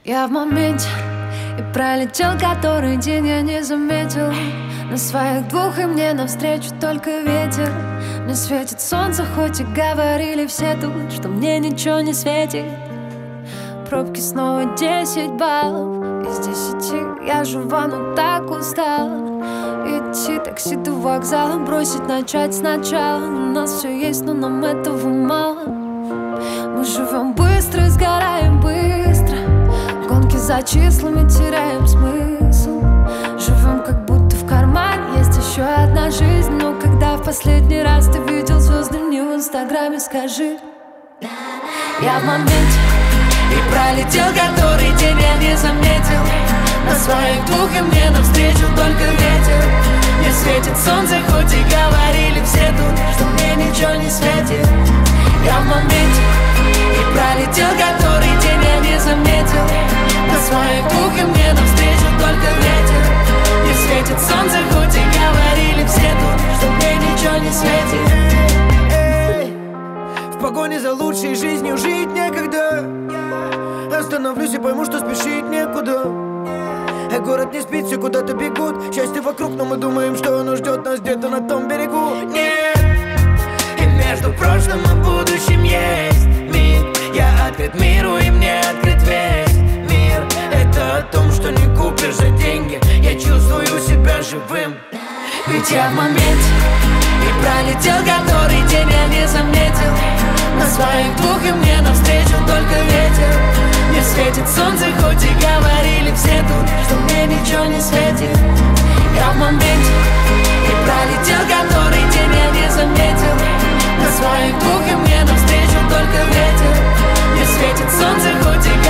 Я в моменте, и пролетел который день, я не заметил. На своих двух и мне навстречу только ветер. Мне светит солнце, хоть и говорили все тут, что мне ничего не светит. Пробки снова 10 баллов из 10. Я жива, но так устала. Идти такси до вокзала, бросить, начать сначала. У нас все есть, но нам этого мало. Мы живем быстро, сгораем быстро. В гонке за числами теряем смысл. Живем как будто в кармане есть еще одна жизнь. Но когда в последний раз ты видел звезды мне в инстаграме, скажи. Я в моменте, и пролетел который день, я не заметил. На своих двух и мне навстречу только ветер. Мне светит солнце, хоть и говорили все тут, что мне ничего не светит. Я в моменте, и пролетел который день, я не заметил. На своих двух и мне навстречу только ветер. Мне светит солнце, хоть и говорили все тут, что мне ничего не светит. В погоне за лучшей жизнью жить некогда. Остановлюсь и пойму, что спешить некуда. Город не спит, все куда-то бегут. Счастье вокруг, но мы думаем, что оно ждет нас где-то на том берегу. Нет, и между прошлым и будущим есть миг. Я открыт миру, и мне открыт весь мир. Это о том, что не купишь за деньги. Я чувствую себя живым, ведь я в моменте, и пролетел который день, я не заметил. На своих двух и мне навстречу только ветер. Мне светит солнце, хоть и говорили все тут, что мне ничего не светит. Я в моменте, и пролетел который день, я не заметил. На своих двух и мне навстречу только ветер. Мне светит солнце, хоть и